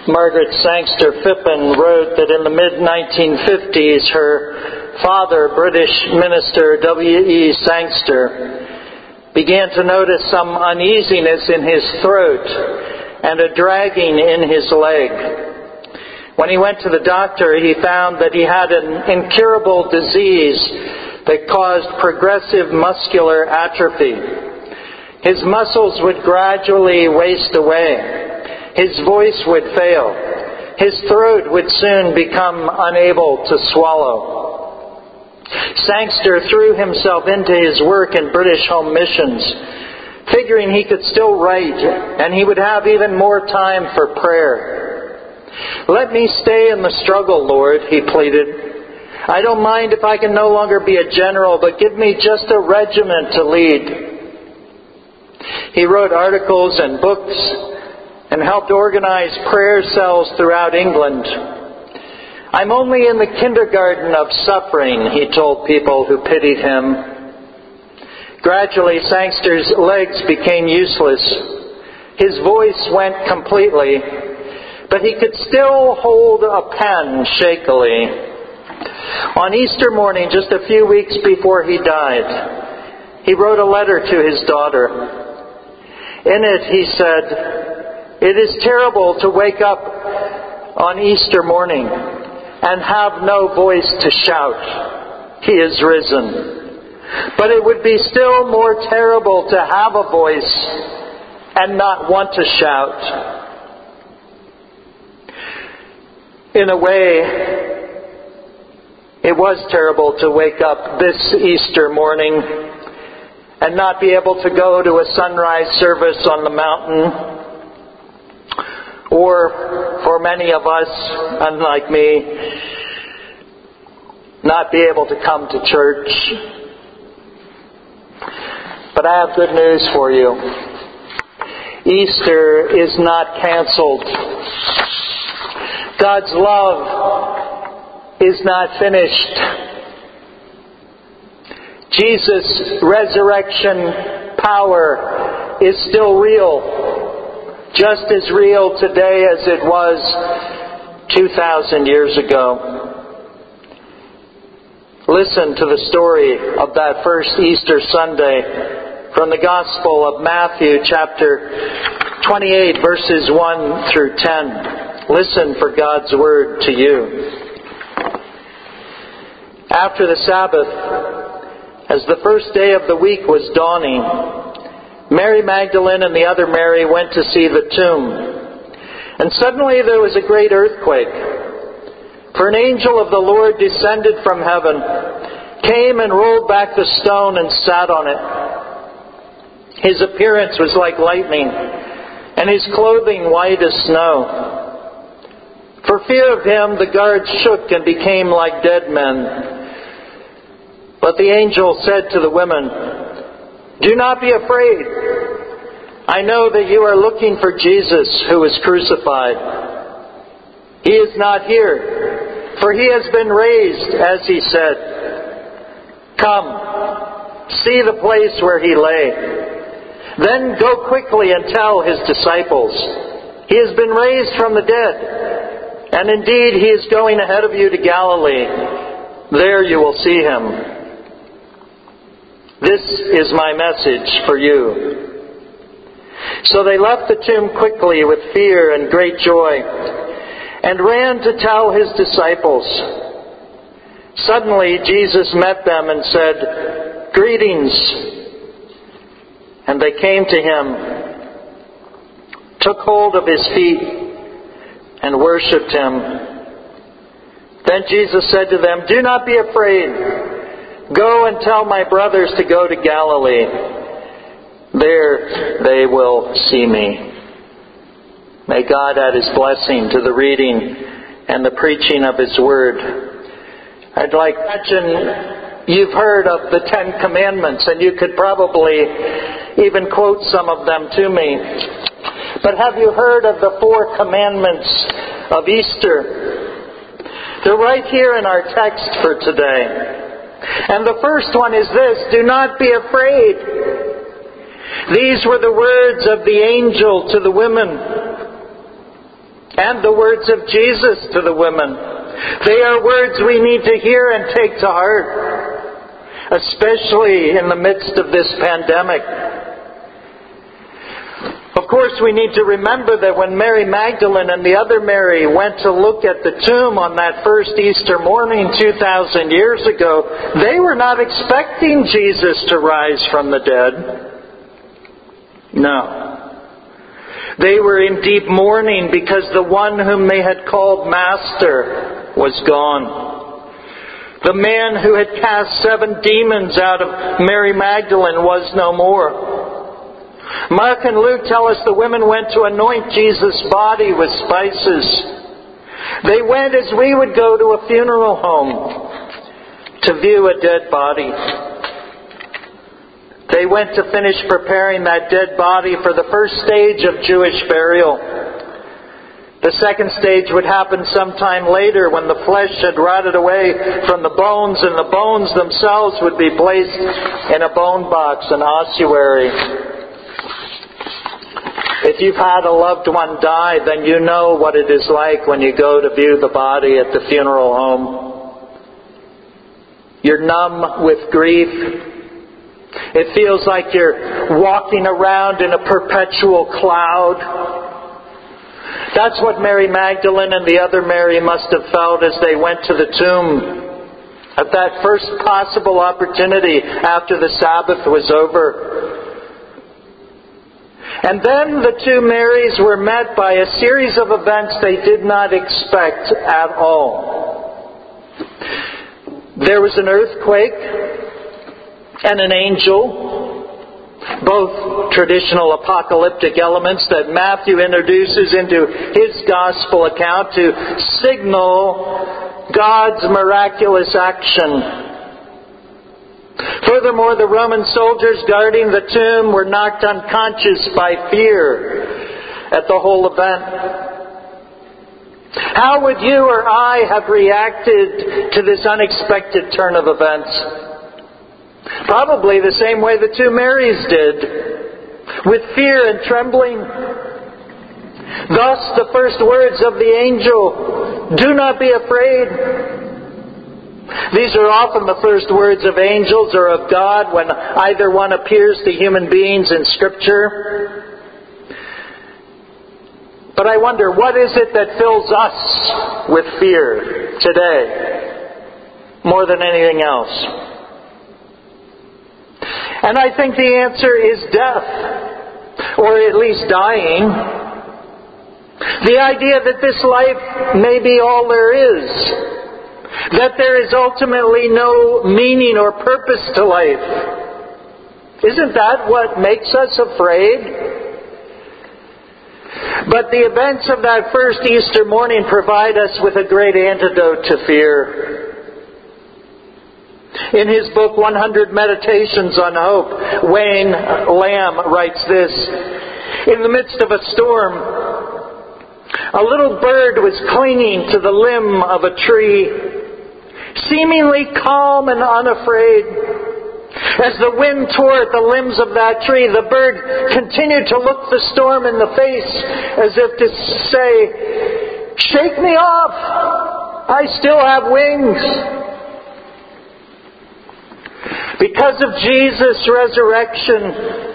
Margaret Sangster Phippen wrote that in the mid-1950s, her father, British minister W.E. Sangster, began to notice some uneasiness in his throat and a dragging in his leg. When he went to the doctor, he found that he had an incurable disease that caused progressive muscular atrophy. His muscles would gradually waste away. His voice would fail. His throat would soon become unable to swallow. Sangster threw himself into his work in British Home Missions, figuring he could still write and he would have even more time for prayer. "Let me stay in the struggle, Lord," he pleaded. "I don't mind if I can no longer be a general, but give me just a regiment to lead." He wrote articles and books and helped organize prayer cells throughout England. "I'm only in the kindergarten of suffering," he told people who pitied him. Gradually, Sangster's legs became useless. His voice went completely, but he could still hold a pen shakily. On Easter morning, just a few weeks before he died, he wrote a letter to his daughter. In it, he said, "It is terrible to wake up on Easter morning and have no voice to shout, 'He is risen.' But it would be still more terrible to have a voice and not want to shout." In a way, it was terrible to wake up this Easter morning and not be able to go to a sunrise service on the mountain, or for many of us, unlike me, not be able to come to church. But I have good news for you. Easter is not canceled. God's love is not finished. Jesus' resurrection power is still real. Just as real today as it was 2,000 years ago. Listen to the story of that first Easter Sunday from the Gospel of Matthew, chapter 28, verses 1 through 10. Listen for God's word to you. After the Sabbath, as the first day of the week was dawning, Mary Magdalene and the other Mary went to see the tomb. And suddenly there was a great earthquake. For an angel of the Lord descended from heaven, came and rolled back the stone and sat on it. His appearance was like lightning, and his clothing white as snow. For fear of him, the guards shook and became like dead men. But the angel said to the women, "Do not be afraid. I know that you are looking for Jesus who was crucified. He is not here, for he has been raised, as he said. Come, see the place where he lay. Then go quickly and tell his disciples, he has been raised from the dead. And indeed, he is going ahead of you to Galilee. There you will see him." This is my message for you. So they left the tomb quickly with fear and great joy, and ran to tell his disciples. Suddenly Jesus met them and said, "Greetings." And they came to him, took hold of his feet, and worshipped him. Then Jesus said to them, "Do not be afraid. Go and tell my brothers to go to Galilee. There they will see me." May God add his blessing to the reading and the preaching of his word. I'd like to imagine you've heard of the 10 Commandments, and you could probably even quote some of them to me. But have you heard of the 4 commandments of Easter? They're right here in our text for today. And the first one is this: do not be afraid. These were the words of the angel to the women. and the words of Jesus to the women. They are words we need to hear and take to heart, especially in the midst of this pandemic. Of course, we need to remember that when Mary Magdalene and the other Mary went to look at the tomb on that first Easter morning 2,000 years ago, they were not expecting Jesus to rise from the dead. No. They were in deep mourning because the one whom they had called Master was gone. The man who had cast 7 demons out of Mary Magdalene was no more. Mark and Luke tell us the women went to anoint Jesus' body with spices. They went as we would go to a funeral home to view a dead body. They went to finish preparing that dead body for the first stage of Jewish burial. The second stage would happen sometime later when the flesh had rotted away from the bones, and the bones themselves would be placed in a bone box, an ossuary. If you've had a loved one die, then you know what it is like when you go to view the body at the funeral home. You're numb with grief. It feels like you're walking around in a perpetual cloud. That's what Mary Magdalene and the other Mary must have felt as they went to the tomb at that first possible opportunity after the Sabbath was over. And then the 2 Marys were met by a series of events they did not expect at all. There was an earthquake and an angel, both traditional apocalyptic elements that Matthew introduces into his gospel account to signal God's miraculous action. Furthermore, the Roman soldiers guarding the tomb were knocked unconscious by fear at the whole event. How would you or I have reacted to this unexpected turn of events? Probably the same way the 2 Marys did, with fear and trembling. Thus, the first words of the angel, "Do not be afraid." These are often the first words of angels or of God when either one appears to human beings in Scripture. But I wonder, what is it that fills us with fear today more than anything else? And I think the answer is death, or at least dying. The idea that this life may be all there is. That there is ultimately no meaning or purpose to life. Isn't that what makes us afraid? But the events of that first Easter morning provide us with a great antidote to fear. In his book, 100 Meditations on Hope, Wayne Lamb writes this: "In the midst of a storm, a little bird was clinging to the limb of a tree, seemingly calm and unafraid. As the wind tore at the limbs of that tree, the bird continued to look the storm in the face as if to say, 'Shake me off! I still have wings.'" Because of Jesus' resurrection,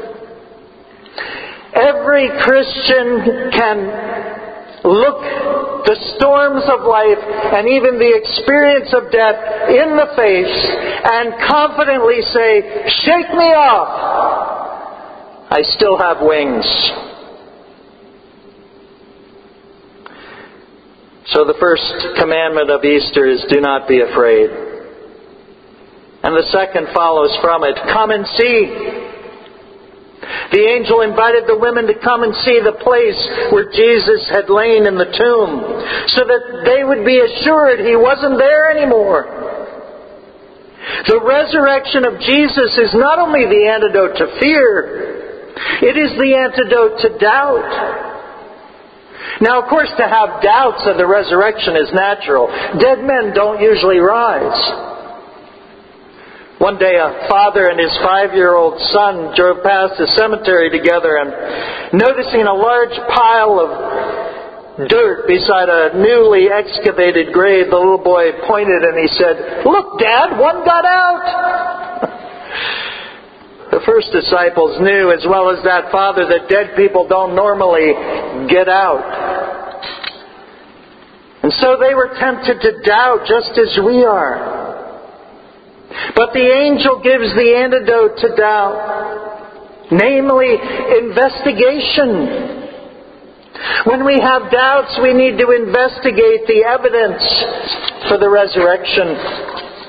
every Christian can look the storms of life and even the experience of death in the face and confidently say, "Shake me off! I still have wings." So the first commandment of Easter is, do not be afraid. And the second follows from it, come and see. The angel invited the women to come and see the place where Jesus had lain in the tomb, so that they would be assured he wasn't there anymore. The resurrection of Jesus is not only the antidote to fear, it is the antidote to doubt. Now, of course, to have doubts of the resurrection is natural. Dead men don't usually rise. One day, a father and his 5-year-old son drove past a cemetery together, and noticing a large pile of dirt beside a newly excavated grave, the little boy pointed and he said, "Look, Dad, one got out." The first disciples knew, as well as that father, that dead people don't normally get out. And so they were tempted to doubt, just as we are. But the angel gives the antidote to doubt, namely investigation. When we have doubts, we need to investigate the evidence for the resurrection.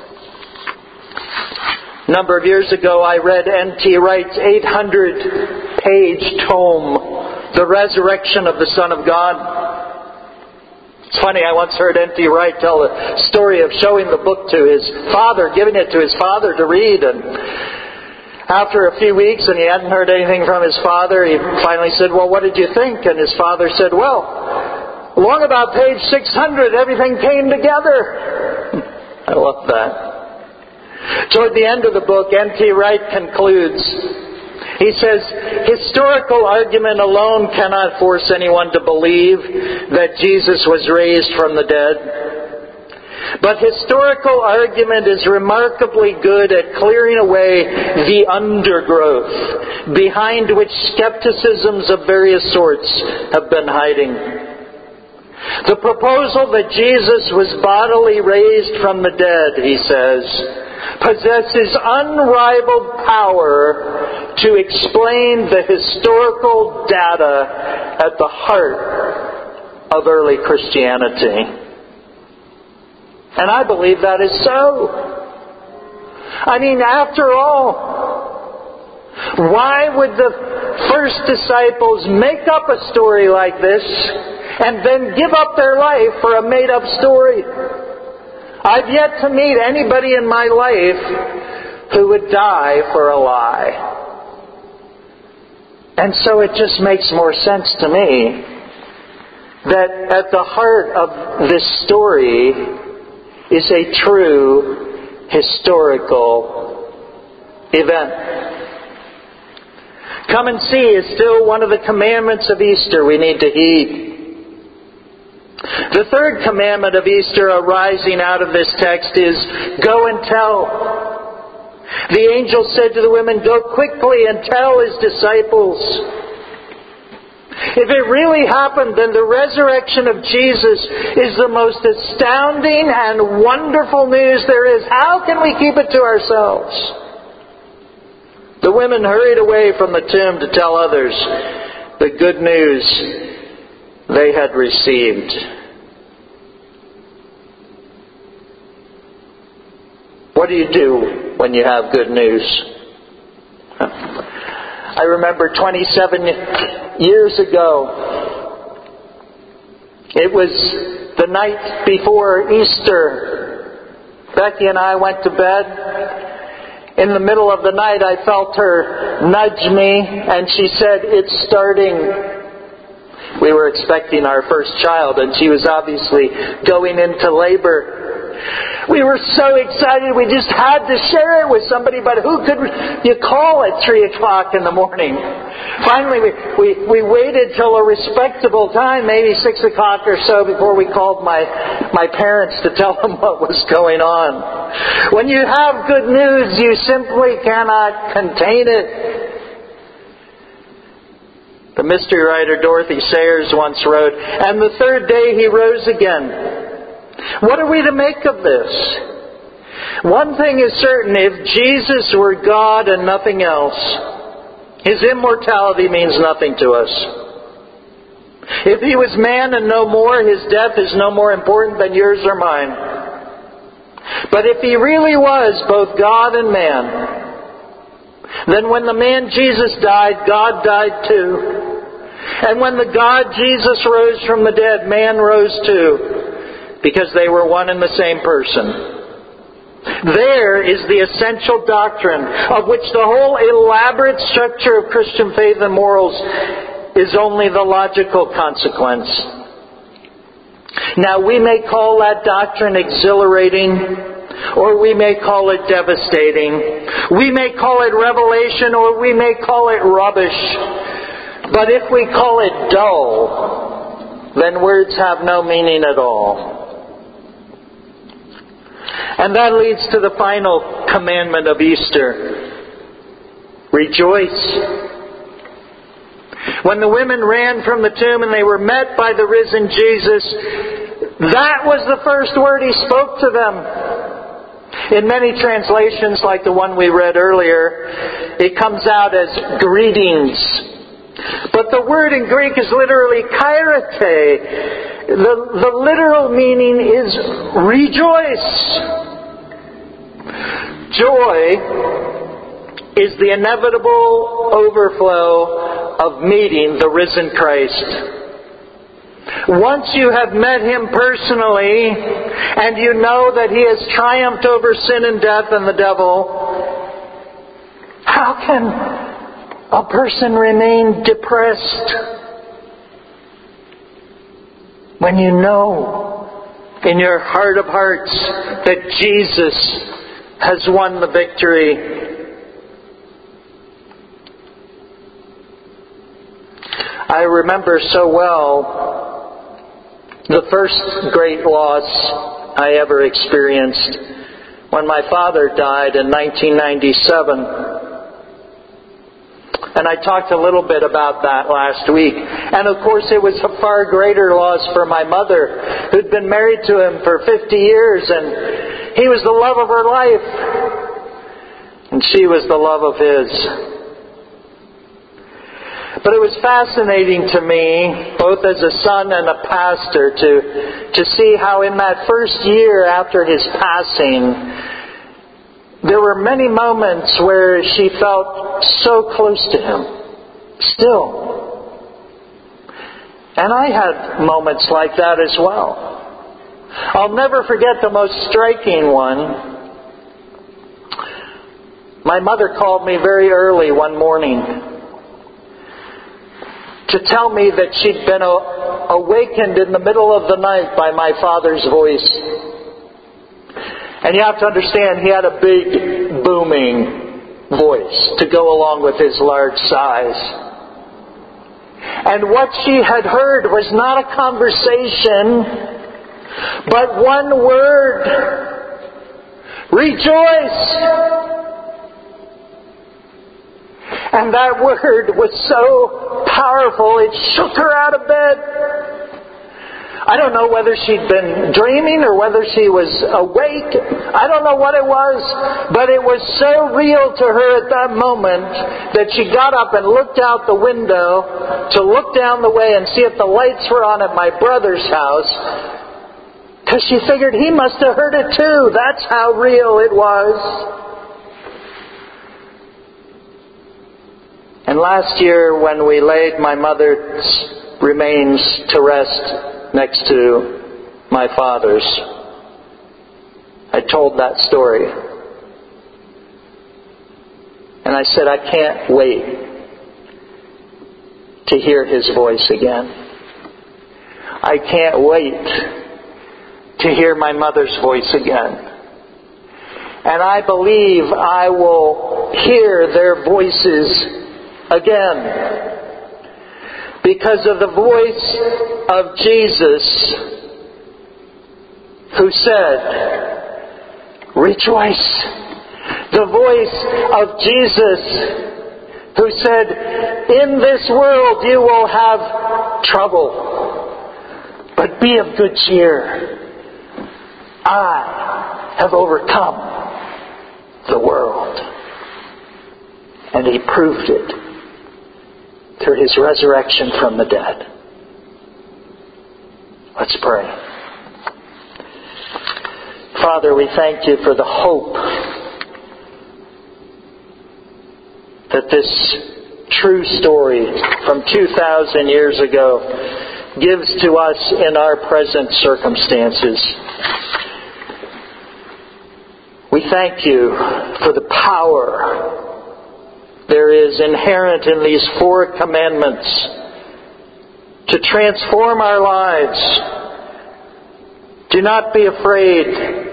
A number of years ago, I read N.T. Wright's 800-page tome, The Resurrection of the Son of God. It's funny, I once heard N.T. Wright tell the story of showing the book to his father, giving it to his father to read. And after a few weeks and he hadn't heard anything from his father, he finally said, "Well, what did you think?" And his father said, "Well, along about page 600, everything came together." I love that. Toward the end of the book, N.T. Wright concludes. He says, "Historical argument alone cannot force anyone to believe that Jesus was raised from the dead. But historical argument is remarkably good at clearing away the undergrowth behind which skepticisms of various sorts have been hiding. The proposal that Jesus was bodily raised from the dead," he says, "possesses unrivaled power to explain the historical data at the heart of early Christianity." And I believe that is so. I mean, after all, why would the first disciples make up a story like this and then give up their life for a made-up story? I've yet to meet anybody in my life who would die for a lie. And so it just makes more sense to me that at the heart of this story is a true historical event. Come and see is still one of the commandments of Easter we need to heed. The third commandment of Easter arising out of this text is, "Go and tell." The angel said to the women, "Go quickly and tell his disciples." If it really happened, then the resurrection of Jesus is the most astounding and wonderful news there is. How can we keep it to ourselves? The women hurried away from the tomb to tell others the good news they had received. What do you do when you have good news? I remember 27 years ago, it was the night before Easter. Becky and I went to bed. In the middle of the night, I felt her nudge me, and she said, "It's starting." We were expecting our first child, and she was obviously going into labor. We were so excited, we just had to share it with somebody, but who could you call at 3 o'clock in the morning? Finally, we waited till a respectable time, maybe 6 o'clock or so, before we called my parents to tell them what was going on. When you have good news, you simply cannot contain it. The mystery writer Dorothy Sayers once wrote, "And the third day he rose again." What are we to make of this? One thing is certain, if Jesus were God and nothing else, his immortality means nothing to us. If he was man and no more, his death is no more important than yours or mine. But if he really was both God and man, then when the man Jesus died, God died too. And when the God Jesus rose from the dead, man rose too, because they were one and the same person. There is the essential doctrine of which the whole elaborate structure of Christian faith and morals is only the logical consequence. Now, we may call that doctrine exhilarating, or we may call it devastating. We may call it revelation, or we may call it rubbish. But if we call it dull, then words have no meaning at all. And that leads to the final commandment of Easter. Rejoice. When the women ran from the tomb and they were met by the risen Jesus, that was the first word He spoke to them. In many translations, like the one we read earlier, it comes out as greetings. But the word in Greek is literally kairete. The literal meaning is rejoice. Joy is the inevitable overflow of meeting the risen Christ. Once you have met Him personally, and you know that He has triumphed over sin and death and the devil, how can a person remain depressed when you know in your heart of hearts that Jesus has won the victory? I remember so well the first great loss I ever experienced when my father died in 1997. And I talked a little bit about that last week. And of course it was a far greater loss for my mother, who'd been married to him for 50 years, and he was the love of her life. And she was the love of his. But it was fascinating to me, both as a son and a pastor, to see how in that first year after his passing, there were many moments where she felt so close to him, still. And I had moments like that as well. I'll never forget the most striking one. My mother called me very early one morning to tell me that she'd been awakened in the middle of the night by my father's voice. And you have to understand, he had a big, booming voice to go along with his large size. And what she had heard was not a conversation, but one word: rejoice! And that word was so powerful, it shook her out of bed. I don't know whether she'd been dreaming or whether she was awake. I don't know what it was, but it was so real to her at that moment that she got up and looked out the window to look down the way and see if the lights were on at my brother's house, because she figured he must have heard it too. That's how real it was. And last year, when we laid my mother's remains to rest next to my father's, I told that story. And I said, I can't wait to hear his voice again. I can't wait to hear my mother's voice again. And I believe I will hear their voices again, because of the voice of Jesus, who said, rejoice. The voice of Jesus, who said, in this world you will have trouble, but be of good cheer. I have overcome the world. And He proved it through His resurrection from the dead. Let's pray. Father, we thank You for the hope that this true story from 2,000 years ago gives to us in our present circumstances. We thank You for the power there is inherent in these 4 commandments to transform our lives. Do not be afraid.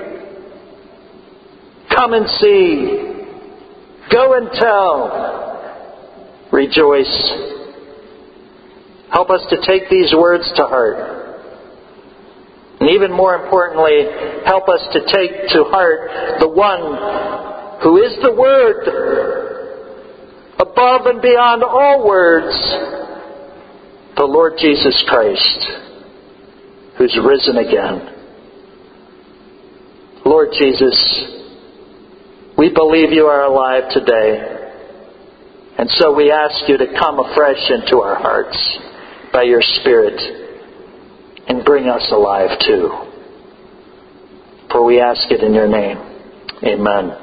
Come and see. Go and tell. Rejoice. Help us to take these words to heart. And even more importantly, help us to take to heart the one who is the Word, above and beyond all words, the Lord Jesus Christ, who's risen again. Lord Jesus, we believe you are alive today. And so we ask you to come afresh into our hearts by your Spirit and bring us alive too. For we ask it in your name. Amen.